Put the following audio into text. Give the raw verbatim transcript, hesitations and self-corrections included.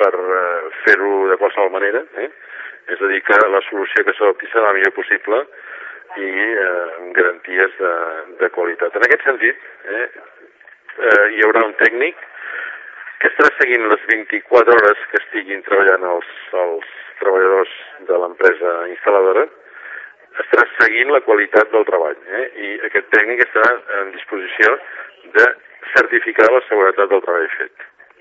per eh, fer-ho de qualsevol manera, eh? És a dir, que la solució que s'adopti serà la millor possible i eh, amb garanties de, de qualitat. En aquest sentit, eh, eh, hi haurà un tècnic que estarà seguint les vint-i-quatre hores que estiguin treballant els, els treballadors de l'empresa instal·ladora, estarà seguint la qualitat del treball, eh? I aquest tècnic estarà en disposició de certificar la seguretat del treball fet.